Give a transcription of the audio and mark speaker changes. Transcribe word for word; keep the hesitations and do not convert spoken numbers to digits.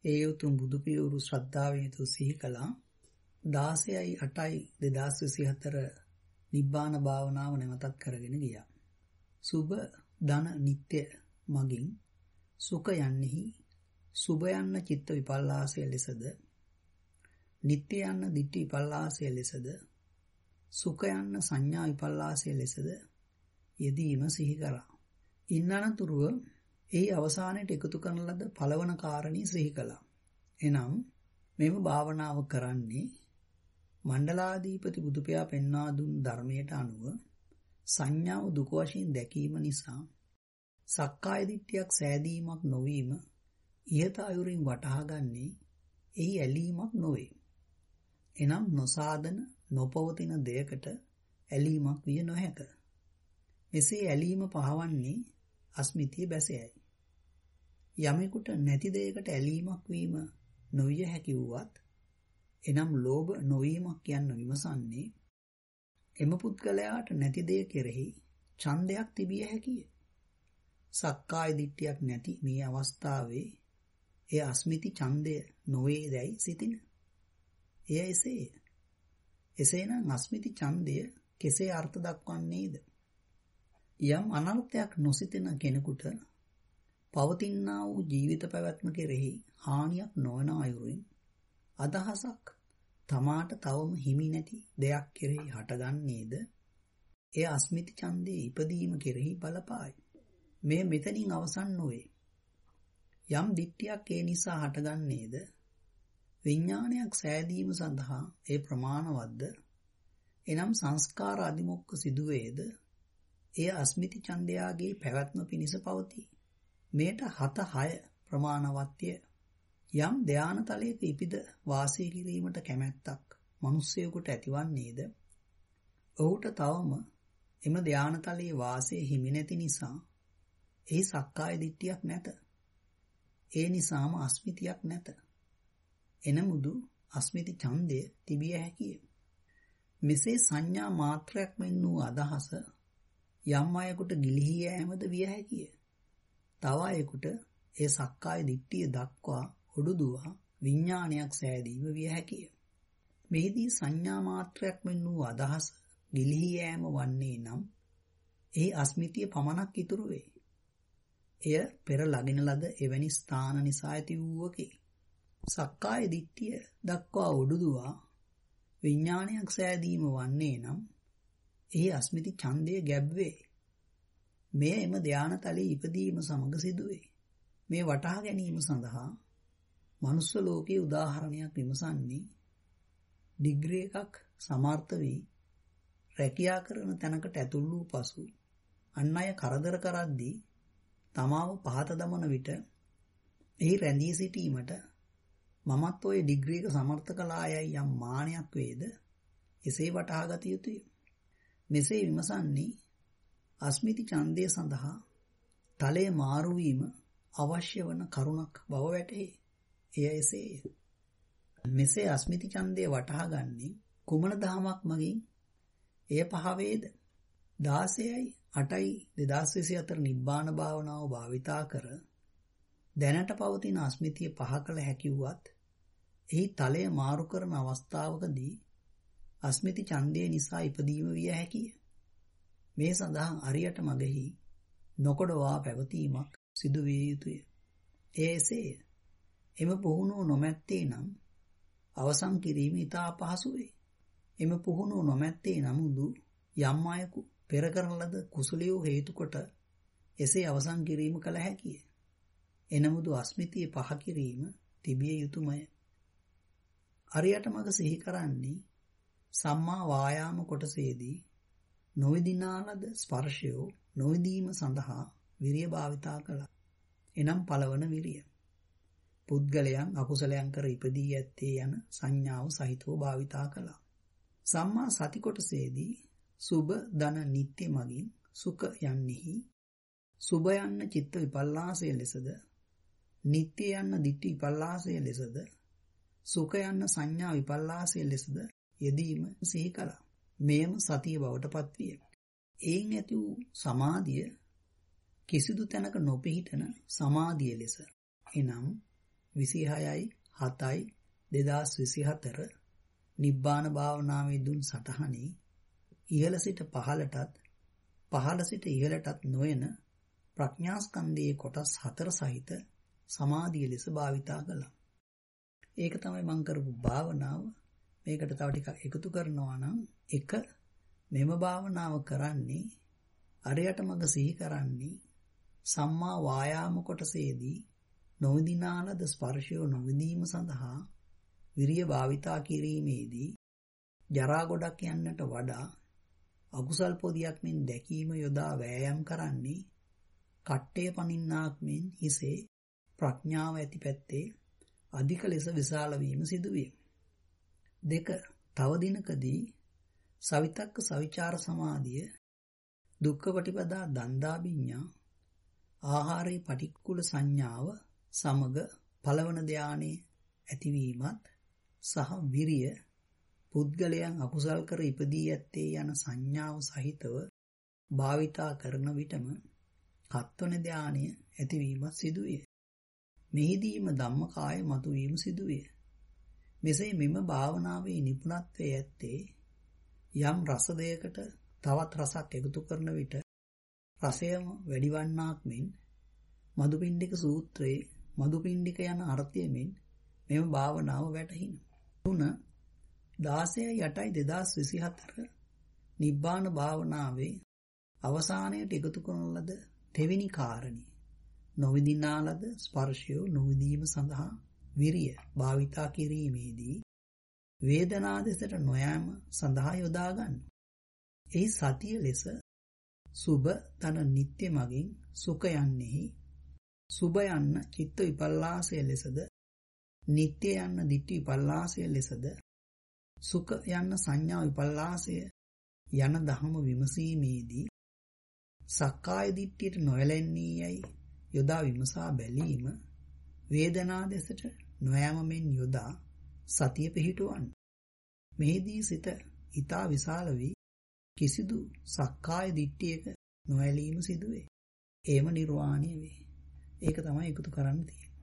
Speaker 1: ඒ උතුම් බුදු පියවරු ශ්‍රද්ධාවෙන් යුතුව සිහි කළා. දාසයයි අටයි දෙදාස් විසිහතර නිබ්බාන භාවනාව නැවතත් කරගෙන ගියා. සුබ ධන නිත්‍ය මගින් සුඛ යන්නෙහි සුබ යන්න චිත්ත විපල්ලාසය ලෙසද නිත්‍ය යන්න දිට්ඨි විපල්ලාසය ලෙසද සුඛ යන්න සංඥා විපල්ලාසය ලෙසද යෙදීම සිහි කළා. ඉන්නනතුරුව එහි අවසානයේ එකතු කරන ලද පළවන කාරණී සිහි කළා. එනම් මෙම භාවනාව කරන්නේ මණ්ඩලාධිපති බුදුපියා පෙන්වා දුන් ධර්මයට අනුව සංඥාව දුක වශයෙන් දැකීම නිසා සක්කාය දිට්ඨියක් සෑදීමක් නොවීම ඉහත අයුරින් වටහාගන්නේ එහි ඇලීමක් නොවේ. එනම් නොසාදන නොපවතින දෙයකට ඇලීමක් විය නොහැක. මෙසේ ඇලීම පහවන්නේ අස්මිතිය බැසයයි. යමෙකුට නැති දෙයකට ඇලීමක් වීම නොවිය හැකි වුවත් එනම් ලෝභ නොවීමක් යන්න විමසන්නේ එම පුද්ගලයාට නැති දෙය කෙරෙහි ඡන්දයක් තිබිය හැකිය. සක්කාය දිට්ඨියක් නැති මේ අවස්ථාවේ එය අස්මිති ඡන්දය නොවේදයි සිතින. එය එසේය. එසේනම් අස්මිති ඡන්දය කෙසේ අර්ථ දක්වන්නේද? යම් අනර්ථයක් නොසිතන කෙනෙකුට පවතිනා වූ ජීවිත පැවැත්ම කෙරෙහි හානියක් නොවන අයුරින් අදහසක් තමාට තවම හිමි නැති දෙයක් කෙරෙහි හටගන්නේද එය අස්මිති ඡන්දයේ ඉපදීම කෙරෙහි බලපායි. මේ මෙතනින් අවසන් නොවේ. යම් දිට්ඨියක් ඒ නිසා හටගන්නේද විඥානයක් සෑදීම සඳහා ඒ ප්‍රමාණවත්ද එනම් සංස්කාර අදිමොක්ක සිදුවේද එය අස්මිති ඡන්දයාගේ පැවැත්ම පිණිස පවතී. මේට හත හය ප්‍රමාණවත්ය. යම් ධානතලයක ඉපිද වාසය කිරීමට කැමැත්තක් මිනිසෙකුට ඇතිවන්නේද ඔහුට තවම එම ධානතලයේ වාසය හිමි නැති නිසා එහි සක්කාය දිට්ඨියක් නැත. ඒ නිසාම අස්මිතියක් නැත. එනමුදු අස්මිති ඡන්දය තිබිය හැකිය. මෙසේ සංඥා මාත්‍රයක් මෙන් වූ අදහස යම් අයෙකුට ගිලිහි යෑමද විය හැකිය. තව අයෙකුට ඒ සක්කාය දිට්ඨිය දක්වා ඔඩුදුවා විඥානයක් සෑදීම විය හැකිය. මෙහිදී සංඥා මාත්‍රයක් මෙන් වූ අදහස ගිලිහි යෑම වන්නේ නම් එහි අස්මිතිය පමණක් ඉතුරු වේ. එය පෙර ලගින ලද එවැනි ස්ථාන නිසා ඇති වූවකි. සක්කාය දිට්ඨිය දක්වා ඔඩුදුවා විඥානයක් සෑදීම වන්නේ නම් එහි අස්මිති ඡන්දය ගැබ්වේ. මෙය එම ධානතලයේ ඉපදීම සමග සිදුවේ. මේ වටහා ගැනීම සඳහා මනුස්ස ලෝකයේ උදාහරණයක් විමසන්නේ ඩිග්‍රී එකක් සමර්ථ වී රැකියා කරන තැනකට ඇතුල් වූ පසු අන් අය කරදර කරද්දී තමාව පහත දමන විට එහි රැඳී සිටීමට මමත් ඔය ඩිග්‍රී එක සමර්ථ කළායයි යම් මානයක් වේද එසේ වටහා ගත යුතුය. මෙසේ විමසන්නේ අස්මිති ඡන්දය සඳහා තලයේ මාරු වීම අවශ්‍ය වන කරුණක් බව වැටහේ. එය එසේය. මෙසේ අස්මිති ඡන්දය වටහා ගන්නේ කුමන දහමක් මගින් එය පහ වේද? දාසයයි අටයි දෙදාස් විසිහතර නිබ්බාන භාවනාව භාවිතා කර දැනට පවතින අස්මිතිය පහ කළ හැකි වුවත් එහි තලය මාරු කරන අවස්ථාවකදී අස්මිති ඡන්දය නිසා ඉපදීම විය හැකිය. මේ සඳහා අරියට මගෙහි නොකොඩවා පැවතීමක් සිදු විය යුතුය. එසේය. එම පුහුණුව නොමැත්තේ නම් අවසන් කිරීම ඉතා අපහසු වේ. එම පුහුණුව නොමැත්තේ නමුදු යම් අයෙකු පෙර කරන ලද කුසලියෝ හේතු කොට එසේ අවසන් කිරීම කළ හැකිය. එනමුදු අස්මිතිය පහ කිරීම තිබිය යුතුයමය. අරියට මග සිහි කරන්නේ සම්මා වායාම කොටසේදී නොවිදිනා ලද ස්පර්ශයෝ නොවිදීම සඳහා විරිය භාවිතා කළා. එනම් පළවන විරිය. පුද්ගලයන් අකුසලයන් කර ඉපදී ඇත්තේ යන සංඥාව සහිතව භාවිතා කළා. සම්මා සති කොටසේදී සුබ ධන නිත්‍ය මගින් සුඛ යන්නෙහි සුබ යන්න චිත්ත විපල්ලාසය ලෙසද නිත්‍ය යන්න දිට්ඨි විපල්ලාසය ලෙසද සුඛ යන්න සංඥා විපල්ලාසය ලෙසද යෙදීම සිහි කළා. මෙයම සතිය බවට පත්විය. එයින් ඇති වූ සමාධිය කිසිදු තැනක නොපිහිටන සමාධිය ලෙස එනම් විසිහයයි හතයි දෙදාස් විසිහතර නිබ්බාන භාවනාවේ දුන් සටහනේ ඉහළ සිට පහළටත් පහළ සිට ඉහළටත් නොයන ප්‍රඥාස්කන්ධයේ කොටස් හතර සහිත සමාධිය ලෙස භාවිතා කළා. ඒක තමයි මම කරපු භාවනාව. මේකට තව ටිකක් එකතු කරනවා නම් එක මෙම භාවනාව කරන්නේ අරයට මඟ සිහි කරන්නේ සම්මා වායාම කොටසේදී නොවිදිනාලද ස්පර්ශය නොවිදීම සඳහා විරිය භාවිතා කිරීමේදී ජරා ගොඩක් යන්නට වඩා අකුසල් පොදියක් මෙන් දැකීම යොදා වෑයම් කරන්නේ කට්ටේ පනින්නාක් මෙන් හිසේ ප්‍රඥාව ඇති පැත්තේ අධික ලෙස විශාල වීම සිදුවේ. දෙක තව දිනකදී සවිතක්ක සවිචාර සමාධිය දුක්ඛ පටිපදා දන්දාභිඥා ආහාරේ පටික්කුල සංඥාව සමග පළවන ධානයේ ඇතිවීමත් සහ විරිය පුද්ගලයන් අකුසල් කර ඉපදී ඇත්තේ යන සංඥාව සහිතව භාවිතා කරන විටම හත්වන ධානය ඇතිවීමත් සිදුවේ. මෙහිදීම ධම්මකාය මතුවීම සිදුවේ. මෙසේ මෙම භාවනාවේ නිපුණත්වයේ ඇත්තේ යම් රස දෙයකට තවත් රසක් එකතු කරන විට රසයම වැඩිවන්නාක් මෙන් මදුපිණ්ඩික සූත්‍රයේ මදුපිණ්ඩික යන අර්ථයෙන් මෙම භාවනාව වැටහින. තුන දාසයයි අටයි දෙදාස් විසිහතර නිබ්බාන භාවනාවේ අවසානයට එකතු කරන ලද තෙවෙනි කාරණේ නොවිදිනාලද ස්පර්ශය නොවිදීම සඳහා විරිය භාවිතා කිරීමේදී වේදනා දෙසට නොයෑම සඳහා යොදා ගන්න. එහි සතිය ලෙස සුභ තන නිත්‍ය මගින් සුඛ යන්නේහි සුභ යන්න චිත්ත විපල්ලාසය ලෙසද නිත්‍ය යන්න ditthi විපල්ලාසය ලෙසද සුඛ යන්න සංඥා විපල්ලාසය යන ධම විමසීමේදී සක්කාය දිට්ඨියට නොයැලෙන්නේ යයි යොදා විමසා බැලීම වේදනා දෙසට නොයෑම මෙන් යොදා සතිය පිහිටවන්න. මෙහිදී සිත ඊතා විශාල වී කිසිදු සක්කාය දිට්ඨියක නොඇලීම සිදුවේ. ඒම නිර්වාණය වේ. ඒක තමයි එකතු කරන්න තියෙන්නේ.